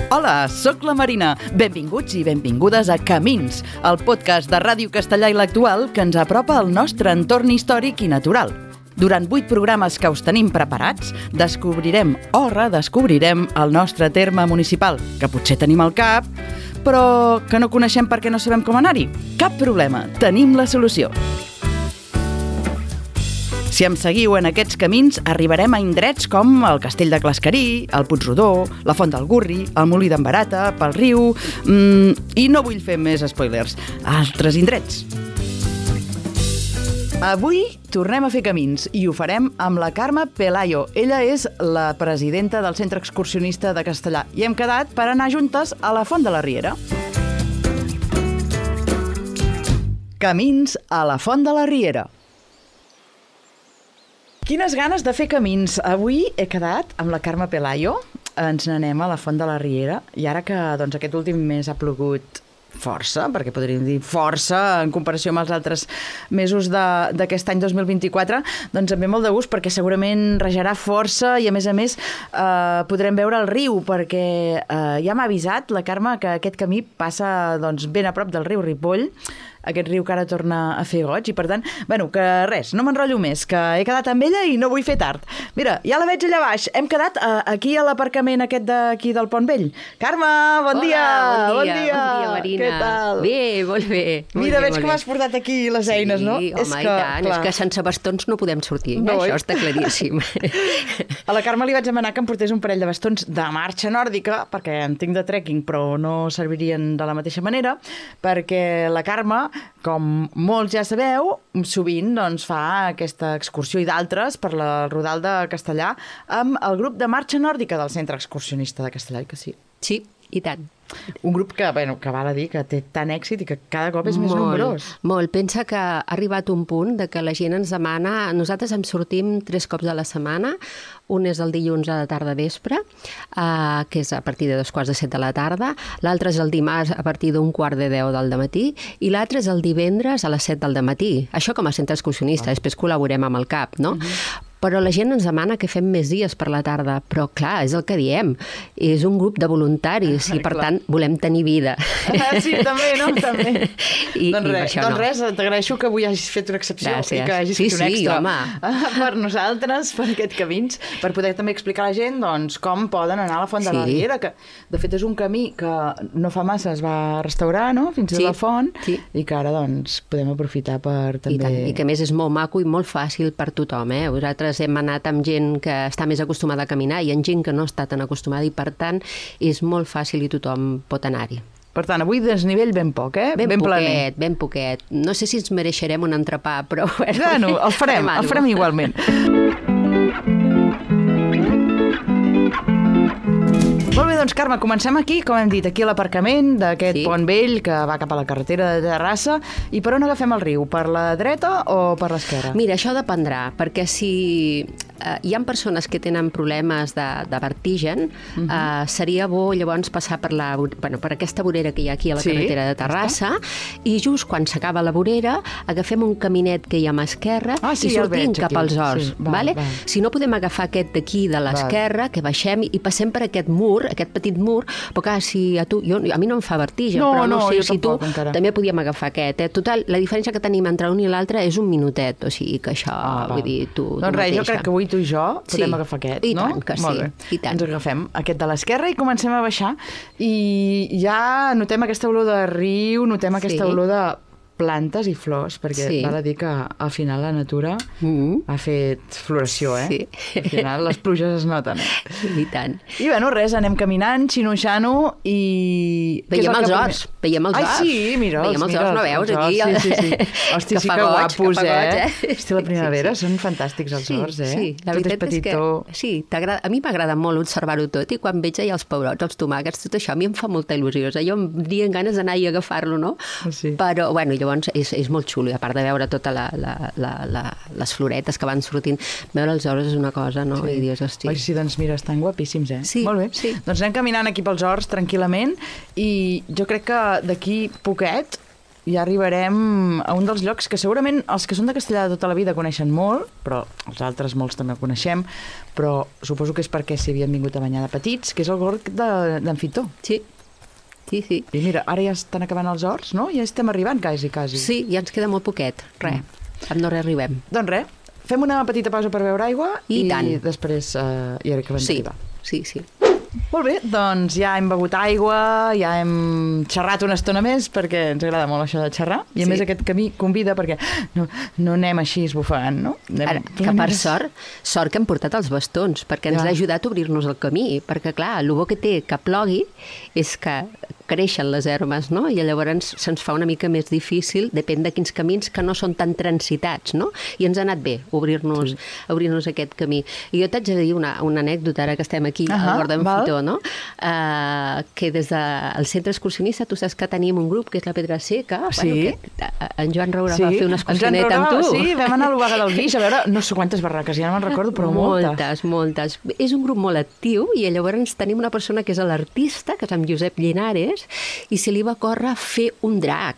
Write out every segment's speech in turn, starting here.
Hola, sóc la Marina. Benvinguts i benvingudes a Camins, el podcast de Ràdio Castellà i l'Actual que ens apropa al nostre entorn històric i natural. Durant 8 programes que us tenim preparats, descobrirem o redescobrirem el nostre terme municipal, que potser tenim al cap, però que no coneixem perquè no sabem com anar-hi. Cap problema, tenim la solució. Si em seguiu en aquests camins, arribarem a indrets com el Castell de Clascarí, el Puigrodó, la Font del Gurri, el Molí d'en Barata, pel riu... I no vull fer més spoilers. Altres indrets. Avui tornem a fer camins i ho farem amb la Carme Pelayo. Ella és la presidenta del Centre Excursionista de Castellà i hem quedat per anar juntes a la Font de la Riera. Camins a la Font de la Riera. Quines ganes de fer camins. Avui he quedat amb la Carme Pelayo. Ens n'anem a la Font de la Riera i ara que aquest últim mes ha plogut força, perquè podríem dir força en comparació amb els altres mesos d'aquest any 2024, doncs em ve molt de gust perquè segurament rejarà força i a més podrem veure el riu perquè ja m'ha avisat la Carme que aquest camí passa ben a prop del riu Ripoll, aquest riu que ara torna a fer goig i per tant, que res, no m'enrotllo més, que he quedat amb ella i no vull fer tard. Mira, ja la veig allà baix. Hem quedat aquí a l'aparcament aquest d'aquí del Pont Vell. Carme, bon dia! Bon dia, Marina. Què tal? Bé, molt bé. Mira, veig que m'has portat aquí les eines, no? Sí, home, i tant. És que sense bastons no podem sortir. No, això està claríssim. A la Carme li vaig demanar que em portés un parell de bastons de marxa nòrdica, perquè en tinc de trekking, però no servirien de la mateixa manera, perquè la Carme, com molts ja sabeu, sovint fa aquesta excursió i d'altres per la Rodal de Castellà amb el grup de marxa nòrdica del Centre Excursionista de Castellà, que sí? Sí, i tant. Un grup que val a dir que té tant èxit i que cada cop és més nombrós. Molt. Pensa que ha arribat un punt de que la gent ens demana... Nosaltres en sortim 3 cops a la setmana. Un és el dilluns a la tarda vespre, que és a partir de 2:45 de la tarda. L'altre és el dimarts a partir d'1:45 del matí. I l'altre és el divendres a les 7 del matí. Això com a centre excursionista. Després col·laborem amb el CAP, no? Però la gent ens demana que fem més dies per la tarda. Però, clar, és el que diem. És un grup de voluntaris i, per tant, volem tenir vida. Sí, també, no? També. Doncs no. Res, t'agraeixo que avui hagis fet una excepció. Gràcies. I que hagis fet un extra home. Per nosaltres, per aquests camins, per poder també explicar a la gent com poden anar a la Font de la Riera, que de fet és un camí que no fa massa es va restaurar, no? Fins a la font, i que ara podem aprofitar per també... I que a més és molt maco i molt fàcil per tothom, eh? Vosaltres hem anat amb gent que està més acostumada a caminar i amb gent que no està tan acostumada i, per tant, és molt fàcil i tothom pot anar-hi. Per tant, avui desnivell ben poc, eh? Ben poquet. No sé si ens mereixerem un entrepà, però... Bueno, el farem igualment. Molt bé, doncs, Carme, comencem aquí, com hem dit, aquí a l'aparcament d'aquest Pont Vell que va cap a la carretera de Terrassa. I per on agafem el riu? Per la dreta o per l'esquerra? Mira, això dependrà, perquè si hi ha persones que tenen problemes de vertigen, seria bo llavors passar per aquesta vorera que hi ha aquí a la carretera de Terrassa i just quan s'acaba la vorera agafem un caminet que hi ha a mà esquerra i sortim cap als Horts. Si no, podem agafar aquest d'aquí de l'esquerra, que baixem i passem per aquest mur, aquest petit mur, però clar, si a mi no em fa vertigen, però no sé si tu també podíem agafar aquest. Total, la diferència que tenim entre un i l'altre és un minutet, o sigui que això, vull dir, tu doncs res, jo crec que avui tu i jo podem agafar aquest, no? I tant que sí, i tant. Ens agafem aquest de l'esquerra i comencem a baixar i ja notem aquesta olor de riu, notem aquesta olor de plantes i flors, perquè val a dir que al final la natura ha fet floració, eh? Sí. Al final les pluges es noten, I tant. I bueno, res, anem caminant, xino-xano i... Veiem els horts. Ai, sí, mira. Veiem els horts, no veus? Aquí. Sí. Hosti, sí que guapos, eh? Hosti, la primavera són fantàstics els horts, eh? Sí, la veritat és que... Sí, a mi m'agrada molt observar-ho tot i quan veig allà els pebrots, els tomàquets, tot això, a mi em fa molta il·lusió. Jo em dirien ganes d'anar i agafar-lo, no? Però, bueno, llavors és molt xulo, i a part de veure totes les floretes que van sortint, veure els horts és una cosa, no? I dius, hosti... Ai, sí, doncs mira, estan guapíssims, eh? Sí, molt bé. Sí. Doncs anem caminant aquí pels horts tranquil·lament i jo crec que d'aquí poquet ja arribarem a un dels llocs que segurament els que són de Castellar de tota la vida coneixen molt, però els altres molts també el coneixem, però suposo que és perquè s'hi havien vingut a banyar de petits, que és el gorg d'en Fitó. Sí. Sí. I mira, ara ja estan acabant els horts, no? Ja estem arribant quasi. Sí, ja ens queda molt poquet. Res. Amb no res arribem. Doncs res, fem una petita pausa per beure aigua i després ja acabem d'arribar. Sí. Molt bé, doncs ja hem begut aigua, ja hem xerrat una estona més perquè ens agrada molt això de xerrar i a més aquest camí convida perquè no anem així esbufegant, no? Ara, que per sort que hem portat els bastons perquè ens ha ajudat a obrir-nos el camí perquè clar, el bo que té que plogui és que creixen les herbes, no? I llavors se'ns fa una mica més difícil, depèn de quins camins que no són tan transitats, no? I ens ha anat bé obrir-nos aquest camí. I jo t'haig de dir una anècdota, ara que estem aquí al bord d'en Fitó, no? Que des del centre excursionista tu saps que tenim un grup que és la Pedra Seca, que en Joan Roura va fer una excursioneta amb tu. Sí, vam anar a l'Obaga del Guix a veure no sé quantes barraques, ja no me'n recordo, però moltes. És un grup molt actiu i llavors tenim una persona que és l'artista, que és en Josep Llinares, i se li va córrer fer un drac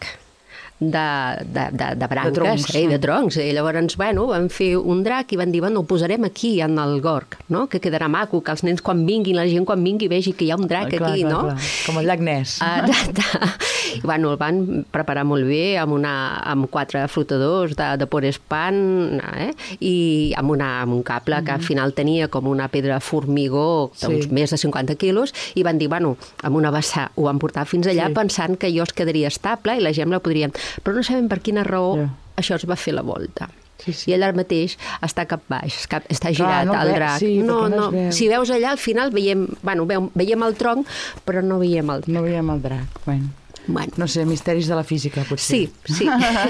de branques, de troncs. I llavors, vam fer un drac i van dir, ho posarem aquí, en el gorg, no? Que quedarà maco, que els nens quan vinguin, la gent quan vingui vegi que hi ha un drac aquí, no? Com el llac Ness. Exacte. I, el van preparar molt bé amb 4 flotadors de Porespan i amb un cable que al final tenia com una pedra formigó d'uns més de 50 quilos i van dir, amb una bassa ho van portar fins allà pensant que allò es quedaria estable i la gent la podria... Però no sabem per quina raó això es va fer la volta. I allà mateix està cap baix, està girat el drac. Si veus allà, al final veiem el tronc, però no veiem el drac. No veiem el drac, No sé, misteris de la física, potser. Sí.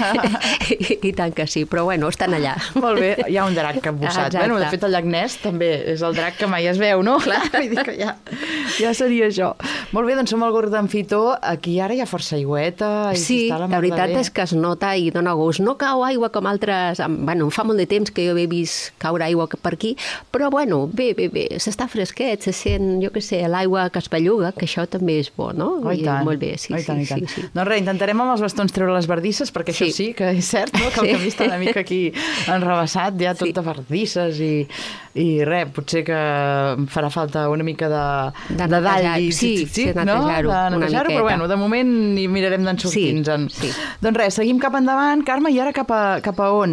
I tant que sí, però estan allà. Molt bé, hi ha un drac capbussat. De fet, el llac Ness també és el drac que mai es veu, no? Clar. Vull dir que ja seria això. Molt bé, doncs som al gorg d'en Fitó. Aquí ara hi ha força aigueta. Sí, la veritat és que es nota i dona gust. No cau aigua com altres... Em fa molt de temps que jo he vist caure aigua per aquí, però bé. S'està fresquet, se sent, jo què sé, l'aigua que es belluga, que això també és bo, no? Oh, i tant. Molt bé, sí. Sí. Doncs res, intentarem amb els bastons treure les bardisses, perquè això sí que és cert, no? Que el camí està una mica aquí enrevessat, ja tot de bardisses i res, potser que farà falta una mica de dall i netejar-ho una miqueta. Però de moment hi mirarem d'en sortir-nos-en. Doncs res, seguim cap endavant, Carme, i ara cap a on?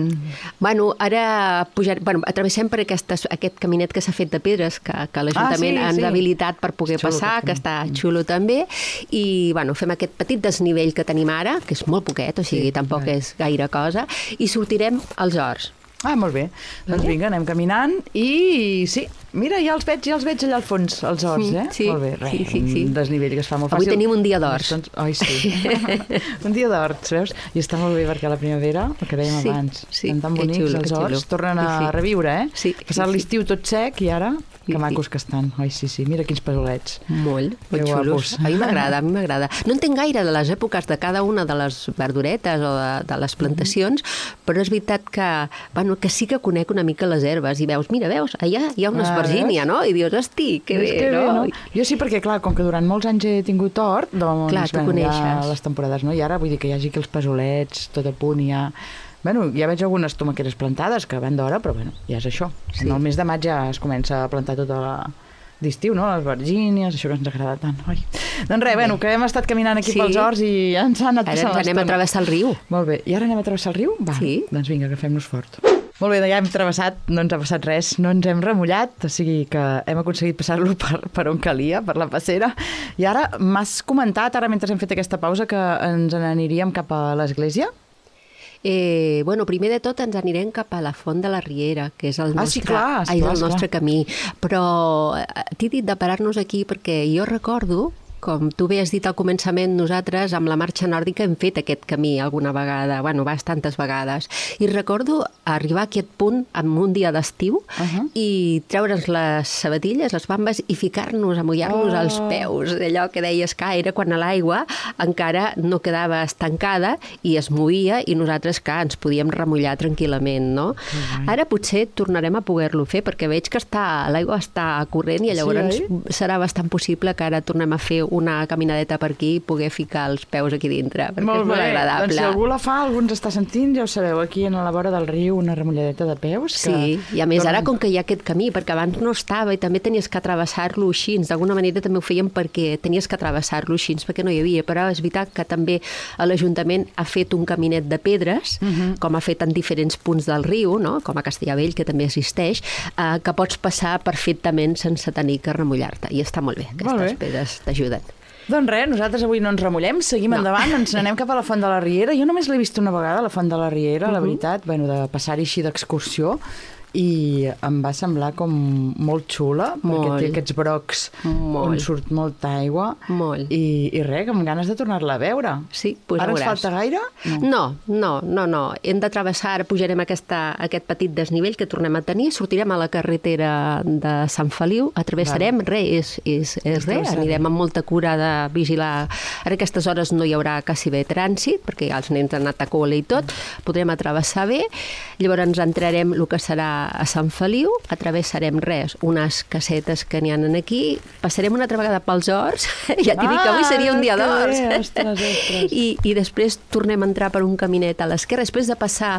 Ara atravessem per aquest caminet que s'ha fet de pedres, que l'Ajuntament ens ha habilitat per poder passar, que està xulo també, i fem aquest petit desnivell que tenim ara, que és molt poquet, o sigui, tampoc és gaire cosa, i sortirem als horts. Molt bé. Doncs vinga, anem caminant i sí, mira, ja els veig allà al fons, els horts, Sí. Molt bé, un desnivell que es fa molt fàcil. Avui tenim un dia d'horts. Sí. Un dia d'horts, veus? I està molt bé perquè la primavera, el que dèiem abans, estan tan bonics els horts, tornen a reviure, Passat l'estiu tot sec i ara... Que macos que estan. Sí. Mira quins pesolets. Molt xulos. A mi m'agrada. No entenc gaire de les èpoques de cada una de les verduretes o de les plantacions, però és veritat que sí que conec una mica les herbes i veus, allà hi ha una espargínia, no? I dius, hosti, que bé, no? Jo sí, perquè clar, com que durant molts anys he tingut hort, doncs tu coneixes les temporades, no? I ara vull dir que hi hagi aquí els pesolets, tot a punt, ja veig algunes tomaqueres plantades que van d'hora, però ja és això. En el mes de maig ja es comença a plantar tota d'estiu, no? Les vergínies, això que ens agrada tant. Doncs res, que hem estat caminant aquí pels horts i ja ens ha anat passant l'estona. Ara anem a travessar el riu. Molt bé. I ara anem a travessar el riu? Sí. Doncs vinga, agafem-nos fort. Molt bé, ja hem travessat, no ens ha passat res, no ens hem remullat, o sigui que hem aconseguit passar-lo per on calia, per la passera. I ara m'has comentat, ara mentre hem fet aquesta pausa, que ens n'aniríem cap a l'església? Primer de tot ens anirem cap a la Font de la Riera, que és el nostre camí. Però t'he dit de parar-nos aquí perquè jo recordo, com tu bé has dit al començament, nosaltres amb la marxa nòrdica hem fet aquest camí alguna vegada, bastantes vegades. I recordo arribar a aquest punt en un dia d'estiu i treure'ns les sabatilles, les bambes, i ficar-nos, amollar-nos els peus. Allò que deies que era quan l'aigua encara no quedava estancada i es movia i nosaltres ens podíem remullar tranquil·lament, no? Ara potser tornarem a poder-lo fer perquè veig que l'aigua està corrent i llavors serà bastant possible que ara tornem a fer una caminadeta per aquí i poder ficar els peus aquí dintre, perquè Molt és molt bé. agradable. Doncs si algú la fa, algú ens està sentint, ja ho sabeu, aquí a la vora del riu, una remulladeta de peus. Sí, i a més ara com que hi ha aquest camí, perquè abans no estava i també tenies que travessar-lo així, d'alguna manera també ho fèiem perquè tenies que travessar-lo així, perquè no hi havia, però és veritat que també l'Ajuntament ha fet un caminet de pedres, com ha fet en diferents punts del riu, no? Com a Castellavell, que també existeix, que pots passar perfectament sense tenir que remullar-te, i està molt bé, aquestes pedres t'ajuden. Doncs res, nosaltres avui no ens remullem, seguim endavant, ens n'anem cap a la Font de la Riera. Jo només l'he vist una vegada, la Font de la Riera, la veritat, de passar-hi així d'excursió, i em va semblar com molt xula, perquè té aquests brocs on surt molta aigua, i res, amb ganes de tornar-la a veure. Sí, doncs ara ens falta gaire? No. Hem de travessar, ara pujarem aquest petit desnivell que tornem a tenir, sortirem a la carretera de Sant Feliu, atravessarem, res, anirem amb molta cura de vigilar. Ara a aquestes hores no hi haurà quasi bé trànsit, perquè els nens han anat a col·le i tot, podrem atravessar bé, llavors ens entrarem el que serà a Sant Feliu, atravessarem unes casetes que n'hi ha aquí, passarem una altra vegada pels horts, ja t'hi dic que avui seria un dia d'horts, i després tornem a entrar per un caminet a l'esquerra, després de passar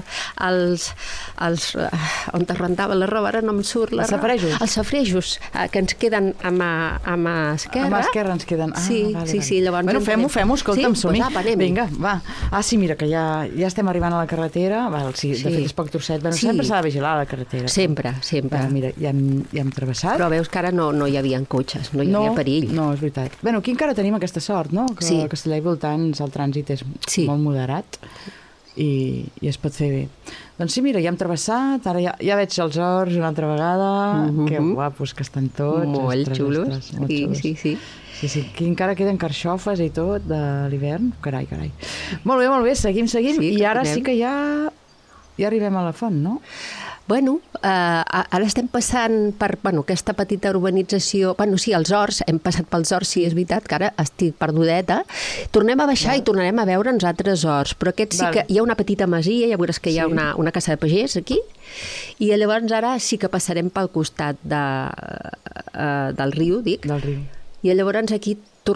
on es rentava la roba, ara no em surt la roba. Els safarejos, que ens queden a mà esquerra. A mà esquerra ens queden. Sí, llavors... Bueno, fem-ho, escolta'm, som-hi. Vinga, va. Ah, sí, mira, que ja estem arribant a la carretera, de fet és poc trosset, sempre s'ha de vigilar a la carretera. Sempre. Mira, ja hem travessat. Però veus que ara no hi havia cotxes, no hi havia perill. No, és veritat. Bueno, aquí encara tenim aquesta sort, no? Que a Castellà i voltants el trànsit és molt moderat i es pot fer bé. Doncs sí, mira, ja hem travessat, ara ja veig els horts una altra vegada, que guapos que estan tots. Molt xulos. Sí. Sí, aquí encara queden carxofes i tot de l'hivern. Carai. Molt bé, seguim. I ara sí que ja arribem a la font, no? Bueno, ara estem passant per aquesta petita urbanització, els horts, hem passat pels horts, sí, és veritat, que ara estic perdudeta. Tornem a baixar i tornarem a veure uns altres horts, però aquest sí que hi ha una petita masia, ja veuràs que hi ha una casa de pagès aquí, i llavors ara sí que passarem pel costat del riu, dic. Del riu. I llavors aquí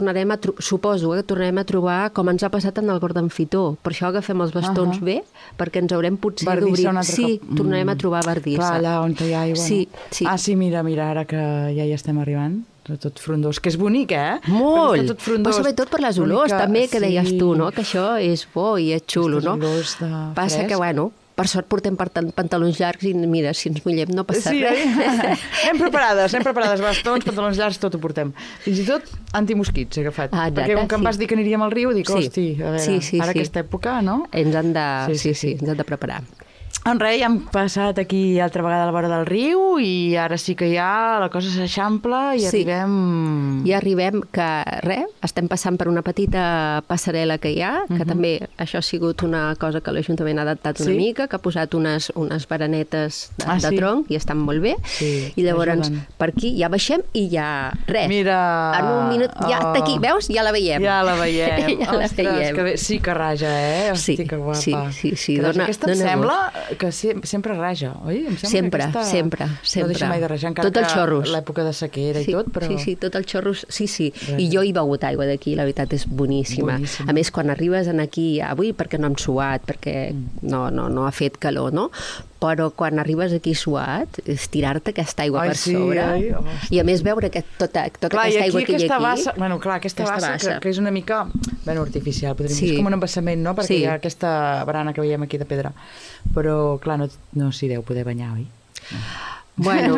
suposo que tornarem a trobar com ens ha passat en el Gordon Fitó. Per això agafem els bastons bé, perquè ens haurem potser d'obrir. Sí, tornarem a trobar bardissa. Clar, allà on hi ha aigua. Sí. Ah, sí, mira, ara que ja hi estem arribant. Tot frondós, que és bonic, eh? Molt! Però sobretot per les olors, també, que deies tu, no? Que això és bo i és xulo, no? Passa que, per sort portem pantalons llargs i mira, si ens mullem no passa res. Anem preparades, bastons, pantalons llargs, tot ho portem. Fins i tot antimosquits he agafat. Perquè com que em vas dir que aniríem al riu, dic, hosti, a veure, ara aquesta època, no? Ens han de preparar. En res, ja hem passat aquí altra vegada a la vora del riu i ara sí que ja la cosa s'eixampla i arribem... Ja arribem que, estem passant per una petita passarel·la que hi ha, que també això ha sigut una cosa que l'Ajuntament ha adaptat una mica, que ha posat unes baranetes de tronc i estan molt bé. I llavors per aquí ja baixem i ja res. Mira... En un minut ja està aquí, veus? Ja la veiem. Ja la veiem. Ostres, que bé. Sí que raja, eh? Sí, que guapa. Sí. Aquesta em sembla que sempre raja, oi? Sempre. No deixa mai de rajar, encara que l'època de sequera i tot, però... Sí, tot el xorros, sí. I jo he begut aigua d'aquí, la veritat és boníssima. A més, quan arribes aquí, avui perquè no hem suat, perquè no ha fet calor, no? Però quan arribes aquí suat, és tirar-te aquesta aigua per sobre. I a més veure tota aquesta aigua que hi ha aquí. Aquesta bassa, que és una mica artificial, podríem dir, és com un embassament, no? Perquè hi ha aquesta barana que veiem aquí de pedra. Però, clar, no s'hi deu poder banyar, oi? Bueno,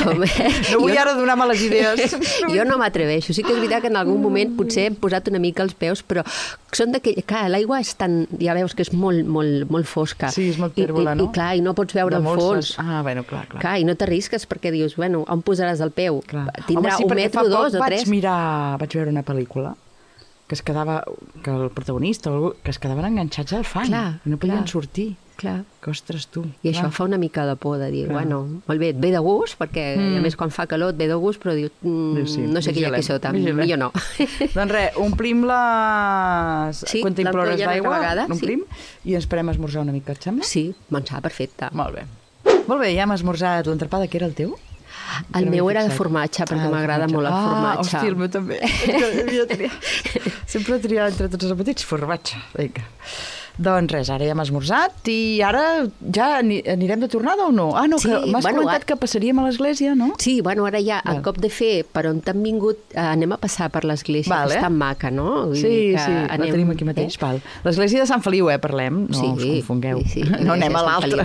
no vull ara donar males idees. Jo no m'atreveixo. Sí que és veritat que en algun moment potser hem posat una mica els peus, però són d'aquell... Clar, l'aigua és tan... Ja veus que és molt fosca. Sí, és molt tèrbola, no? I clar, i no pots veure el fons. Ah, bueno, clar. Clar, i no t'arrisques perquè dius, bueno, on posaràs el peu? Tindrà un metre, dos o tres? Vaig veure una pel·lícula que el protagonista, que es quedaven enganxats al fang i no podien sortir. Clar. Que ostres, tu. I això fa una mica de por de dir, bueno, molt bé, et ve de gust, perquè a més quan fa calor et ve de gust, però dius, no sé què hi ha aquí sota, millor no. Doncs res, omplim les... Quan t'implores d'aigua, omplim i ens parem a esmorzar una mica, et sembla? Sí, menjar, perfecte. Molt bé, ja hem esmorzat l'entrepà, que era el teu? El meu era de formatge, perquè m'agrada molt el formatge. Hòstia, el meu també. Sempre he triat entre tots els petits formatge. Vinga. Doncs res, ara ja hem esmorzat i ara ja anirem de tornada o no? Ah, no, que m'has comentat que passaríem a l'església, no? Sí, bueno, ara ja, al cop de fer per on t'han vingut, anem a passar per l'església, que és tan maca, no? Sí, la tenim aquí mateix. L'església de Sant Feliu, parlem, no us confongueu. No anem a l'altra.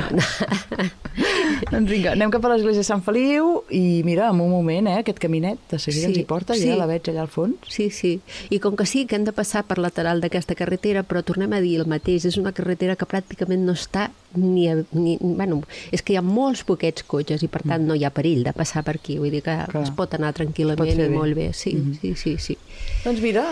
Doncs vinga, anem cap a l'església de Sant Feliu i mira, en un moment, aquest caminet de seguida ens hi porta, ja la veig allà al fons. Sí, sí. I com que sí que hem de passar per lateral d'aquesta carretera, però tornem a dir el mateix, és una carretera que pràcticament no està bueno, és que hi ha molts poquets cotxes i per tant no hi ha perill de passar per aquí, vull dir que es pot anar tranquil·lament i molt bé, sí. Doncs mira,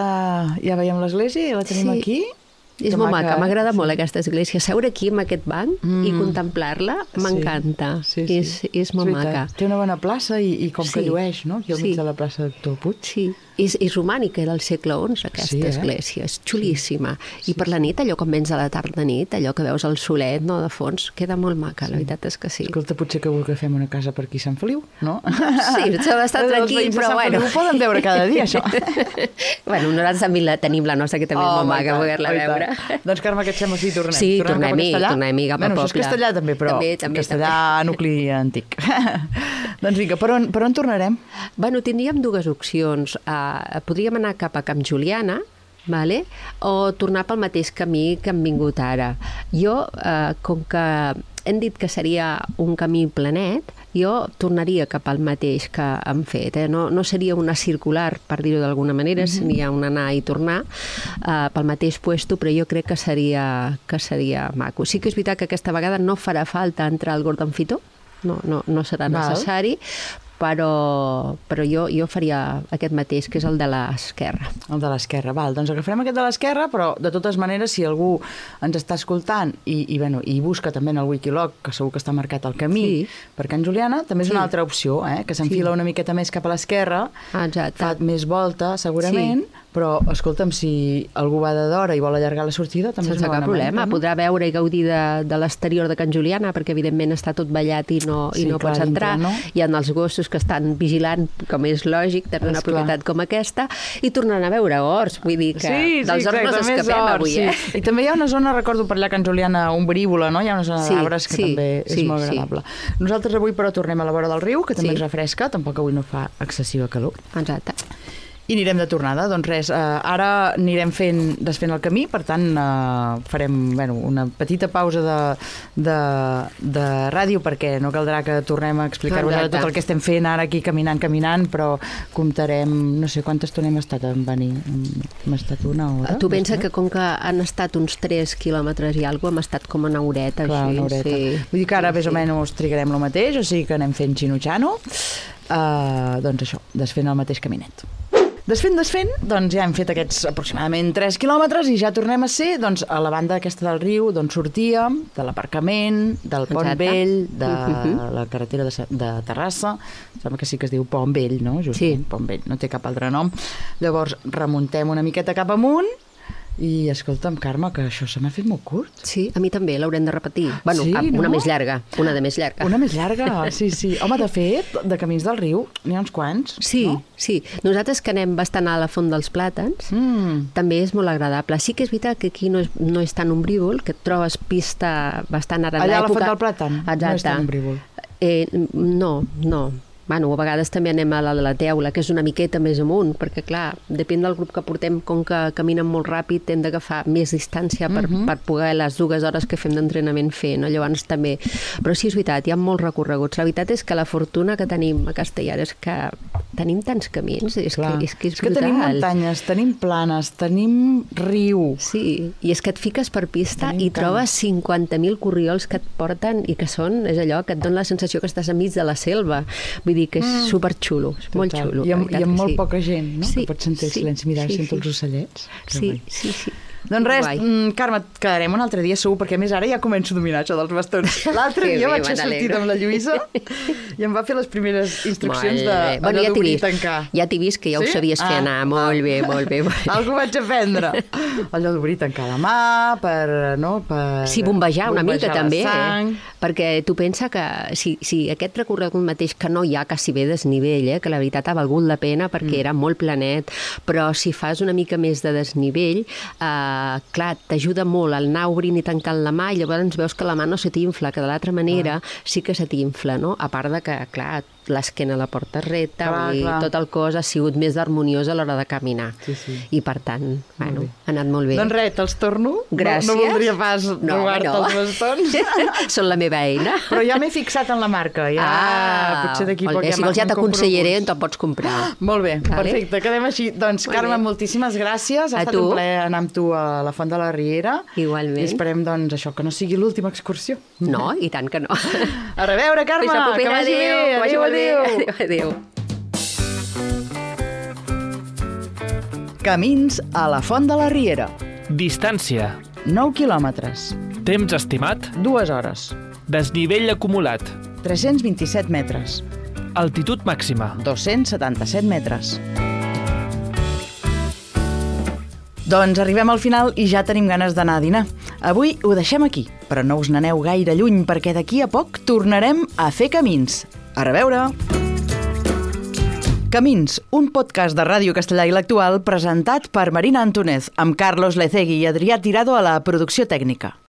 ja veiem l'església i la tenim aquí. És molt maca, m'agrada molt aquesta església. Seure aquí amb aquest banc i contemplar-la m'encanta. És molt maca. Té una bona plaça i com que llueix, no? Aquí al mig de la plaça de Doctor Puig. Sí, és romànica, era del segle XI, aquesta església. És xulíssima. I per la nit, allò com vens a la tarda nit, allò que veus el solet de fons, queda molt maca, la veritat és que sí. Escolta, potser que fem una casa per aquí a Sant Feliu, no? Sí, s'ha d'estar tranquil, però bueno. Ho poden veure cada dia, això. Bueno, nosaltres també tenim la nostra, que també és molt maca poder-la veure. Doncs, Carme, què et sembla si tornem? Sí, tornem-hi cap a poble. És Castellà també, però Castellà nucli antic. Doncs vinga, per on tornarem? Bueno, tindríem dues opcions. Podríem anar cap a Camp Juliana, o tornar pel mateix camí que hem vingut ara. Jo, com que hem dit que seria un camí planet, jo tornaria cap al mateix que hem fet. No seria una circular, per dir-ho d'alguna manera, seria un anar i tornar pel mateix puesto, però jo crec que seria maco. Sí que és veritat que aquesta vegada no farà falta entrar al Gordon Fitó, no serà necessari, però jo faria aquest mateix, que és el de l'esquerra. El de l'esquerra, val. Doncs agafarem aquest de l'esquerra, però de totes maneres, si algú ens està escoltant i busca també en el Wikiloc, que segur que està marcat el camí per Can Juliana, també és una altra opció, que s'enfila una miqueta més cap a l'esquerra, fa més volta, segurament, però, escolta'm, si algú va d'hora i vol allargar la sortida, també és una bona problema. Podrà veure i gaudir de l'exterior de Can Juliana, perquè evidentment està tot ballat i no pots entrar. Hi ha els gossos que estan vigilant, com és lògic, també una propietat com aquesta, i tornant a veure horts, vull dir que dels horts no s'escapem avui. I també hi ha una zona, recordo per allà a Can Juliana, ombrívola, no? Hi ha una zona d'arbres que també és molt agradable. Nosaltres avui, però, tornem a la vora del riu, que també ens refresca, tampoc avui no fa excessiva calor. Exacte. I anirem de tornada. Doncs res, ara anirem desfent el camí, per tant farem una petita pausa de ràdio, perquè no caldrà que tornem a explicar-vos ara tot el que estem fent ara aquí caminant, però comptarem, no sé quanta estona hem estat en venir. Hem estat una hora. Tu pensa que com que han estat uns 3 quilòmetres i alguna cosa, hem estat com una horeta. Clar, una horeta. Vull dir que ara més o menys trigarem el mateix, o sigui que anem fent xino-xano. Doncs això, desfent el mateix caminet. Desfent, doncs ja hem fet aquests aproximadament 3 quilòmetres i ja tornem a ser a la banda aquesta del riu, d'on sortíem, de l'aparcament, del Pont Vell, de la carretera de Terrassa. Sembla que sí que es diu Pont Vell, no? Justament, Pont Vell, no té cap altre nom. Llavors remuntem una miqueta cap amunt i, escolta'm, Carme, que això se m'ha fet molt curt. Sí, a mi també, l'haurem de repetir. Bueno, una més llarga, una de més llarga. Una més llarga, sí. Home, de fet, de camins del riu n'hi ha uns quants, no? Sí. Nosaltres que anem bastant a la Font dels Plàtans, també és molt agradable. Sí que és veritat que aquí no és tan ombrívol, que et trobes pista bastant ara en l'època. Allà a la Font del Plàtan no és tan ombrívol. No. Bueno, a vegades també anem a la Teula, que és una miqueta més amunt, perquè, clar, depèn del grup que portem, com que caminen molt ràpid, hem d'agafar més distància per poder les 2 hores que fem d'entrenament fer, no? Llavors també... Però sí, és veritat, hi ha molts recorreguts. La veritat és que la fortuna que tenim a Castellar és que tenim tants camins, és que és brutal. És que tenim muntanyes, tenim planes, tenim riu. Sí, i és que et fiques per pista i trobes 50.000 corriols que et porten i que són, és allò, que et dona la sensació que estàs enmig de la selva. Vull dir que és superxulo, és molt xulo. I amb molt poca gent, no? Que pots sentir el silenci, mirar, sento els ocellets. Sí. Doncs res, Guai. Carme, et quedarem un altre dia segur, perquè a més ara ja començo a dominar això dels bastons. L'altre Que dia bé, vaig ser sortit amb la Lluïsa i em va fer les primeres instruccions d'obrir i tancar. Ja t'he vist que ja ho sabies fer anar. Molt bé. Algú vaig aprendre. Allò d'obrir i tancar la mà, per Sí, bombejar una mica també, sang. Perquè tu pensa que si aquest recorregut mateix, que no hi ha quasi bé desnivell, que la veritat ha valgut la pena perquè era molt planet, però si fas una mica més de desnivell, clar, t'ajuda molt el anar obrint i tancant la mà i llavors veus que la mà no se t'infla, que de l'altra manera sí que se t'infla, no? A part de que, clar, l'esquena la portes recta, tot el cos ha sigut més harmoniós a l'hora de caminar. Sí. I per tant, bueno, ha anat molt bé. Doncs res, te'ls torno. Gràcies. No voldria pas robar-te els bastons. Són la meva eina. Però ja m'he fixat en la marca. Potser d'aquí poc si vols ja t'aconsellaré on te'n pots comprar. Molt bé, perfecte, quedem així. Doncs, Carme, moltíssimes gràcies. Ha estat un plaer anar amb tu a la Font de la Riera. Igualment. I esperem, doncs, això, que no sigui l'última excursió. No, i tant que no. A reveure, Carme! Que vagi bé! Adéu. Camins a la Font de la Riera. Distància. 9 quilòmetres. Temps estimat. 2 hores. Desnivell acumulat. 327 metres. Altitud màxima. 277 metres. Doncs arribem al final i ja tenim ganes d'anar a dinar. Avui ho deixem aquí, però no us n'aneu gaire lluny perquè d'aquí a poc tornarem a fer camins. A reveure! Camins, un podcast de Ràdio Castellà i l'Actual presentat per Marina Antúnez, amb Carlos Lecegui i Adrià Tirado a la producció tècnica.